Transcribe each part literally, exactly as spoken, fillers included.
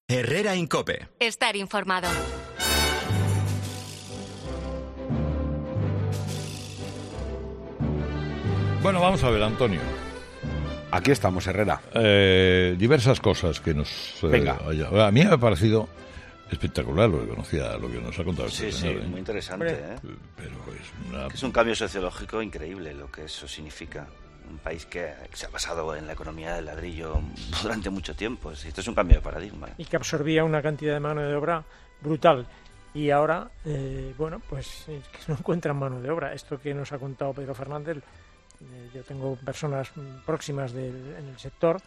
Herrera Incope. Estar informado. Bueno, vamos a ver, Antonio. Aquí estamos, Herrera. Eh, diversas cosas que nos... Eh, Venga. haya- a mí me ha parecido espectacular lo que conocía, lo que nos ha contado Sí, este sí, señor, ¿eh? muy interesante. ¿eh? Pero es una... Es un cambio sociológico increíble lo que eso significa. Un país que se ha basado en la economía del ladrillo durante mucho tiempo. Sí, esto es un cambio de paradigma. ¿eh? Y que absorbía una cantidad de mano de obra brutal. Y ahora, eh, bueno, pues eh, que no encuentran mano de obra. Esto que nos ha contado Pedro Fernández, eh, yo tengo personas mm, próximas del, en el sector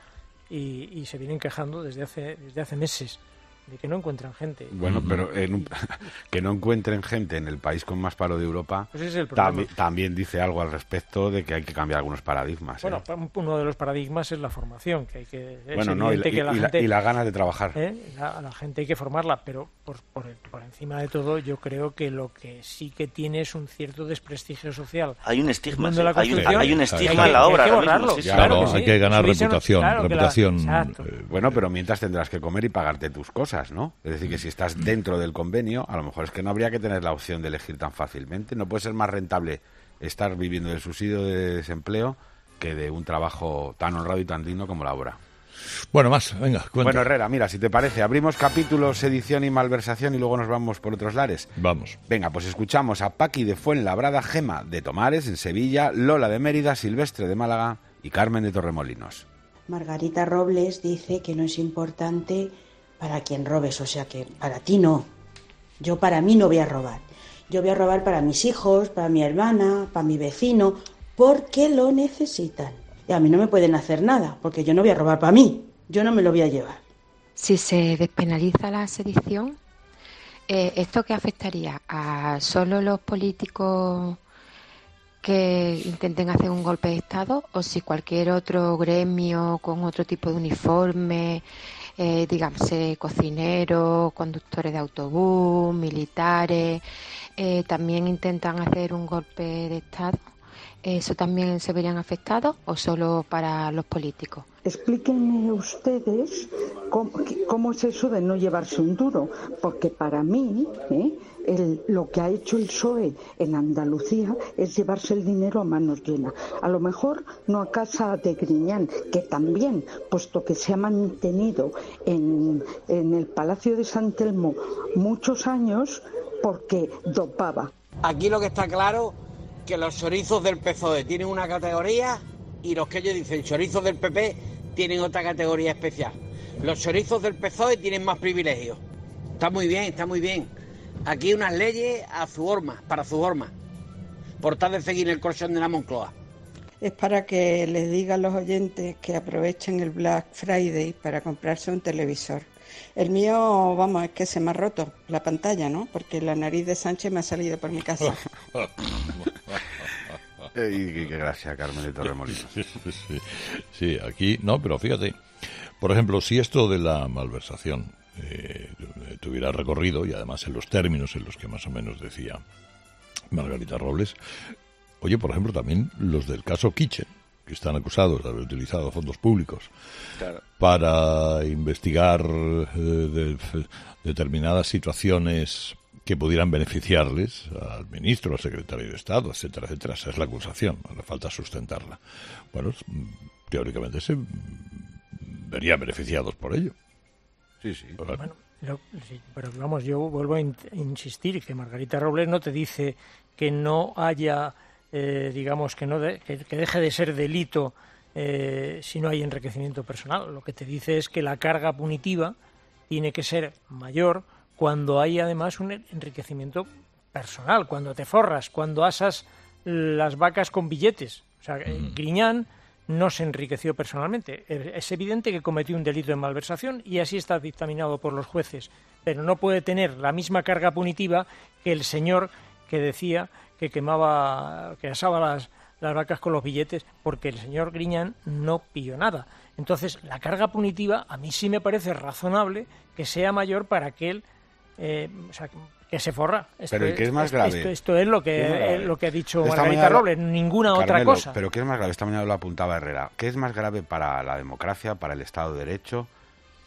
y, y se vienen quejando desde hace, desde hace meses de que no encuentran gente. Bueno, pero en un- que no encuentren gente en el país con más paro de Europa Pues ese es el problema. tambi- también dice algo al respecto de que hay que cambiar algunos paradigmas. ¿eh? Bueno, pa- uno de los paradigmas es la formación, que hay que... es Bueno, no, y, evidente y- que la y la- gente... y las ganas de trabajar. ¿eh? La- a la gente hay que formarla, pero por, por, por encima de todo yo creo que lo que sí que tiene es un cierto desprestigio social. Hay un El estigma, mundo de la sí, hay, un, construcción, hay un que- estigma que- en la que obra. hay que ahora mismo, borrarlo, sí, sí. Claro, claro que hay sí. que ganar Subirse- reputación. claro que la- reputación exacto. eh, Bueno, pero mientras tendrás que comer y pagarte tus cosas, ¿no? Es decir, que si estás dentro del convenio, a lo mejor es que no habría que tener la opción de elegir tan fácilmente. No puede ser más rentable estar viviendo del subsidio de desempleo que de un trabajo tan honrado y tan digno como la obra. Bueno, más, venga, cuenta. Bueno, Herrera, mira, si te parece, abrimos capítulos, edición y malversación y luego nos vamos por otros lares. Vamos. Venga, pues escuchamos a Paqui de Fuenlabrada, Gema de Tomares, en Sevilla, Lola de Mérida, Silvestre de Málaga y Carmen de Torremolinos. Margarita Robles dice que no es importante para quien robes, o sea que para ti no. Yo para mí no voy a robar. Yo voy a robar para mis hijos, para mi hermana, para mi vecino, porque lo necesitan. Y a mí no me pueden hacer nada, porque yo no voy a robar para mí. Yo no me lo voy a llevar. Si se despenaliza la sedición, eh, ¿esto qué afectaría? ¿A solo los políticos que intenten hacer un golpe de Estado? ¿O si cualquier otro gremio con otro tipo de uniforme, eh, digamos, eh, cocineros, conductores de autobús, militares, eh, también intentan hacer un golpe de Estado? ¿Eso también se verían afectados o solo para los políticos? Explíquenme ustedes cómo, cómo es eso de no llevarse un duro, porque para mí ¿eh? el, lo que ha hecho el P S O E en Andalucía es llevarse el dinero a manos llenas. A lo mejor no a casa de Griñán, que también, puesto que se ha mantenido en, en el Palacio de San Telmo muchos años porque dopaba. Aquí lo que está claro que los chorizos del P S O E tienen una categoría y los que ellos dicen chorizos del P P tienen otra categoría especial. Los chorizos del P S O E tienen más privilegios. Está muy bien, está muy bien. Aquí unas leyes a su horma, para su horma, por tal de seguir el colchón de la Moncloa. Es para que les digan los oyentes que aprovechen el Black Friday para comprarse un televisor. El mío, vamos, es que se me ha roto la pantalla, ¿no? Porque la nariz de Sánchez me ha salido por mi casa. Eh, y qué gracia, Carmen de Torremolinos. Sí, sí, sí, aquí no, pero fíjate, por ejemplo, si esto de la malversación eh, tuviera recorrido, y además en los términos en los que más o menos decía Margarita Robles, oye, por ejemplo, también los del caso Kitchen, que están acusados de haber utilizado fondos públicos Claro. para investigar eh, de- de- determinadas situaciones que pudieran beneficiarles al ministro, al secretario de Estado, etcétera, etcétera. Esa es la acusación, ahora falta sustentarla. Bueno, teóricamente se verían beneficiados por ello. Sí, sí. Bueno, lo- sí, pero vamos, yo vuelvo a in- insistir que Margarita Robles no te dice que no haya, eh, digamos, que no de- que, que deje de ser delito eh, si no hay enriquecimiento personal. Lo que te dice es que la carga punitiva tiene que ser mayor cuando hay además un enriquecimiento personal, cuando te forras, cuando asas las vacas con billetes. O sea, eh, Griñán no se enriqueció personalmente. Es evidente que cometió un delito de malversación y así está dictaminado por los jueces, pero no puede tener la misma carga punitiva que el señor que decía que quemaba, que asaba las, las vacas con los billetes, porque el señor Griñán no pilló nada. Entonces, la carga punitiva a mí sí me parece razonable que sea mayor para aquel eh, o sea, que se forra. Esto Pero ¿y qué es más esto, grave? Esto, esto es lo ¿Qué es que, más grave? lo que ha dicho Esta Margarita mañana- Robles, ninguna otra Carmelo, cosa. Pero ¿qué es más grave? Esta mañana lo apuntaba Herrera. ¿Qué es más grave para la democracia, para el Estado de Derecho?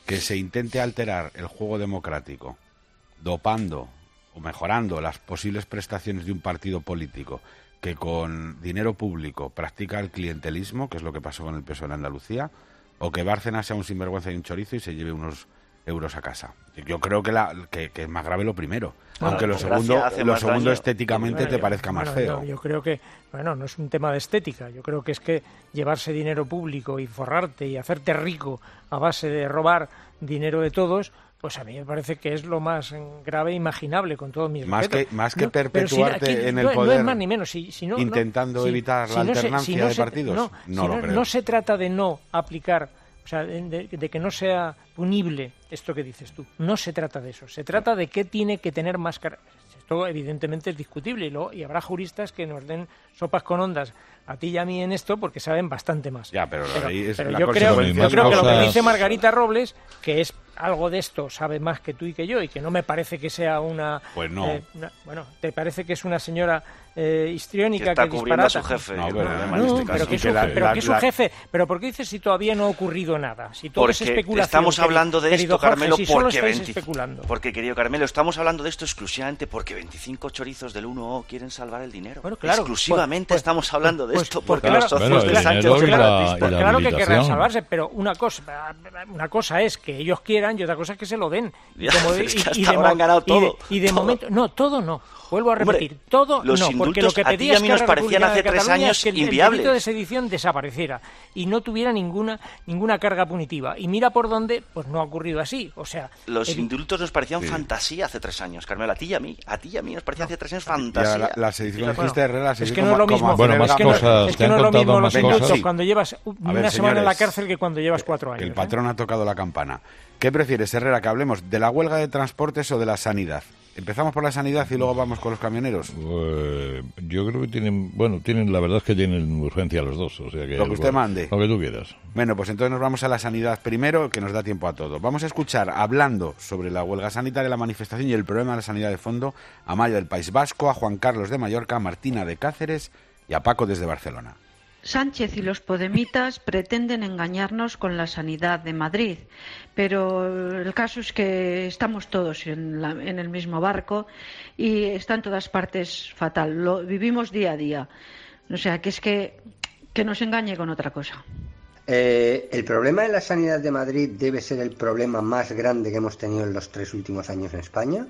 que se intente alterar el juego democrático, dopando o mejorando las posibles prestaciones de un partido político que con dinero público practica el clientelismo, que es lo que pasó con el P S O E en Andalucía, o que Bárcenas sea un sinvergüenza y un chorizo y se lleve unos euros a casa. Yo creo que, la, que, que es más grave lo primero, bueno, aunque lo segundo, lo segundo estéticamente bueno, te parezca bueno, más feo. Yo, yo creo que, bueno, no es un tema de estética, yo creo que es que llevarse dinero público y forrarte y hacerte rico a base de robar dinero de todos, pues a mí me parece que es lo más grave e imaginable, con todo mi más respeto. Que, más que no, perpetuarte si, aquí, en el no, poder, no es más ni menos. Si, si no, intentando no, evitar si, la si no alternancia se, si no de se, partidos, no, no si lo no, creo. No se trata de no aplicar, o sea, de, de que no sea punible esto que dices tú. No se trata de eso. Se trata de qué tiene que tener más carácter. Esto evidentemente es discutible y, lo, y habrá juristas que nos den sopas con ondas a ti y a mí en esto porque saben bastante más. Ya, pero, pero, ahí es pero la yo creo, yo creo que cosas... lo que dice Margarita Robles, que es algo de esto sabe más que tú y que yo, y que no me parece que sea una... Pues no. Eh, una bueno, ¿te parece que es una señora eh, histriónica que, está que cubriendo disparata? a su jefe. No, pero, pero, no, este pero que es su, la, pero la, que es su la, jefe. Pero ¿por qué dices si todavía no ha ocurrido nada? Si todo porque es especulación. Estamos querido, hablando de querido esto, Jorge, Carmelo, si solo porque estáis veinte especulando. Porque, querido Carmelo, estamos hablando de esto exclusivamente porque veinticinco chorizos del uno O quieren salvar el dinero. Bueno, claro, exclusivamente pues, estamos hablando de pues, esto pues, porque claro, los socios bueno, de el Sánchez dinero son y la- separatistas. y la Claro que querrán habilitación. salvarse, pero una cosa, una cosa es que ellos quieran y otra cosa es que se lo den. Y, Ya, como de, es que y- hasta y de ahora han mo- ganado y de- todo, y de todo. momento, no, todo no. Vuelvo a repetir, Hombre, todo los no, porque lo indultos que a ti y pedía a mí nos Esquerra parecían Republicana hace de tres Cataluña años es que el- inviables. el delito de sedición desapareciera y no tuviera ninguna ninguna carga punitiva. Y mira por dónde, pues no ha ocurrido así. O sea, Los el- indultos nos parecían Sí. fantasía hace tres años, Carmelo. A ti y a mí. A ti y a mí nos parecía hace tres años Ya, fantasía. la, la sedición Bueno, existe de regla, la es sedición que no es lo como- mismo. como Bueno, hacer más el es que gasto. no, cosas, es te que han no es lo contado mismo más los indultos cosas. cuando llevas A una ver, semana en la señores, cárcel que cuando llevas cuatro años. Que el ¿eh? patrón ha tocado la campana. ¿Qué prefieres, Herrera, que hablemos de la huelga de transportes o de la sanidad? Empezamos por la sanidad y luego vamos con los camioneros. Eh, yo creo que tienen, bueno, tienen, la verdad es que tienen urgencia los dos, o sea que Lo que usted mande. lo que tú quieras. Bueno, pues entonces nos vamos a la sanidad primero, que nos da tiempo a todo. Vamos a escuchar, hablando sobre la huelga sanitaria, la manifestación y el problema de la sanidad de fondo, a Maya del País Vasco, a Juan Carlos de Mallorca, a Martina de Cáceres y a Paco desde Barcelona. Sánchez y los podemitas pretenden engañarnos con la sanidad de Madrid, pero el caso es que estamos todos en, la- en el mismo barco y está en todas partes fatal. Lo vivimos día a día. O sea, que es que, que nos engañe con otra cosa. Eh, el problema de la sanidad de Madrid debe ser el problema más grande que hemos tenido en los tres últimos años en España.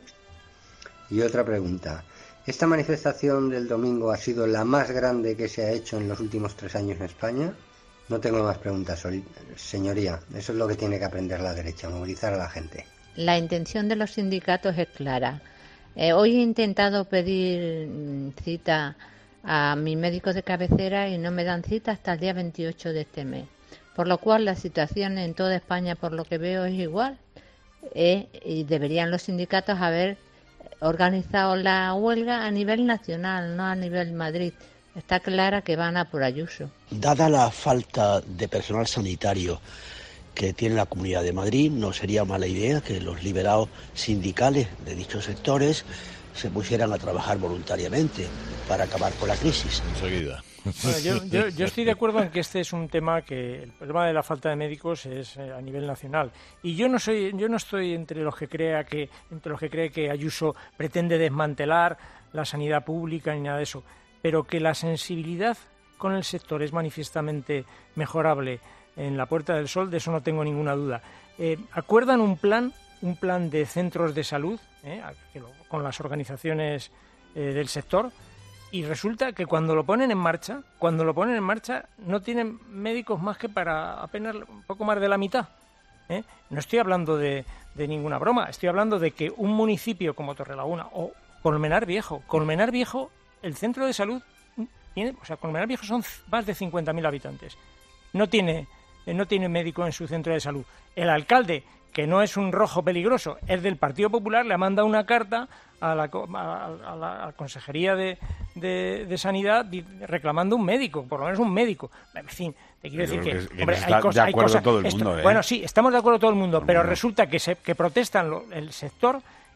Y otra pregunta. ¿Esta manifestación del domingo ha sido la más grande que se ha hecho en los últimos tres años en España? No tengo más preguntas, sol- señoría. Eso es lo que tiene que aprender la derecha, movilizar a la gente. La intención de los sindicatos es clara. Eh, hoy he intentado pedir mm, cita a mi médico de cabecera y no me dan cita hasta el día veintiocho de este mes. Por lo cual la situación en toda España, por lo que veo, es igual. Eh, y deberían los sindicatos haber organizado la huelga a nivel nacional, no a nivel Madrid. Está clara que van a por Ayuso. Dada la falta de personal sanitario que tiene la Comunidad de Madrid, no sería mala idea que los liberados sindicales de dichos sectores se pusieran a trabajar voluntariamente para acabar con la crisis. Enseguida. Bueno, yo, yo, yo estoy de acuerdo en que este es un tema que el problema de la falta de médicos es eh, a nivel nacional, y yo no soy yo no estoy entre los que crea que entre los que cree que Ayuso pretende desmantelar la sanidad pública ni nada de eso, pero que la sensibilidad con el sector es manifiestamente mejorable en la Puerta del Sol, de eso no tengo ninguna duda. Eh, acuerdan un plan un plan de centros de salud eh, que lo- con las organizaciones eh, del sector. Y resulta que cuando lo ponen en marcha, cuando lo ponen en marcha, no tienen médicos más que para apenas un poco más de la mitad. ¿eh? No estoy hablando de, de ninguna broma, estoy hablando de que un municipio como Torrelaguna o Colmenar Viejo, Colmenar Viejo, el centro de salud tiene, o sea, Colmenar Viejo son más de cincuenta mil habitantes. No tiene, eh, no tiene médico en su centro de salud. El alcalde, que no es un rojo peligroso, es del Partido Popular, le ha mandado una carta a la, co- a, a la, a la Consejería de, de, de Sanidad di- reclamando un médico, por lo menos un médico. En fin, te quiero Yo decir creo que, que- que hombre, no hay está cosas, de hay acuerdo cosas- todo el esto- mundo, ¿eh? Bueno, sí, estamos de acuerdo todo el mundo, No, pero no. resulta que se que protestan lo- el sector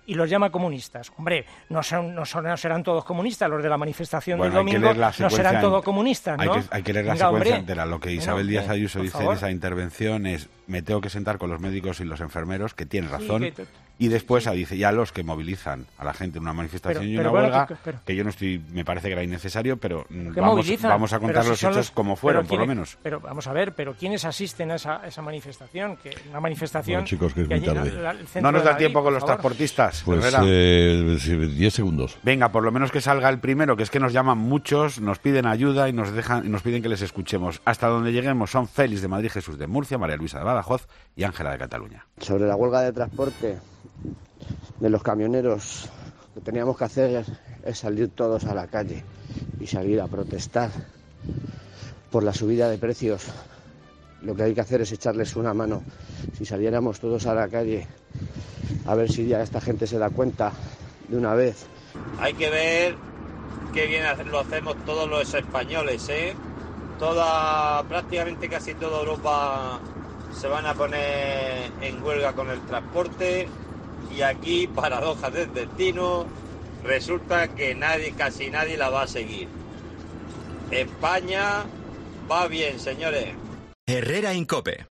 y los llama comunistas. Hombre, no, son, no, son, no serán todos comunistas, los de la manifestación bueno, del domingo no serán todos comunistas, ¿no? Hay que, hay que leer la Venga, secuencia hombre. entera. Lo que Isabel Bueno, Díaz eh, Ayuso dice favor. en esa intervención es: me tengo que sentar con los médicos y los enfermeros, que tienen Sí, razón, que- y después sí. dice, ya los que movilizan a la gente en una manifestación Pero- y pero una bueno, huelga, que- pero- que yo no estoy, me parece que era innecesario, pero mm, ¿Qué vamos, movilizan? vamos a Pero contar si los son hechos los- como fueron, pero por lo quién- menos. Pero vamos a ver, pero ¿quiénes asisten a esa, a esa manifestación? Que una manifestación... Bueno, chicos, que es muy allí, tarde. la- el centro No nos de da Madrid, tiempo con por los favor. transportistas. Pues Herrera. eh, sí, diez segundos. Venga, por lo menos que salga el primero, que es que nos llaman muchos, nos piden ayuda y nos dejan y nos piden que les escuchemos. Hasta donde lleguemos son Félix de Madrid, Jesús de Murcia, María Luisa de Badajoz y Ángela de Cataluña. Sobre la huelga de transporte de los camioneros, lo que teníamos que hacer es salir todos a la calle y salir a protestar por la subida de precios. Lo que hay que hacer es echarles una mano. Si saliéramos todos a la calle, a ver si ya esta gente se da cuenta de una vez. Hay que ver qué bien lo hacemos todos los españoles, ¿eh? Toda, prácticamente casi toda Europa se van a poner en huelga con el transporte y aquí, paradojas del destino, resulta que nadie, casi nadie la va a seguir. España va bien, señores. Herrera en COPE.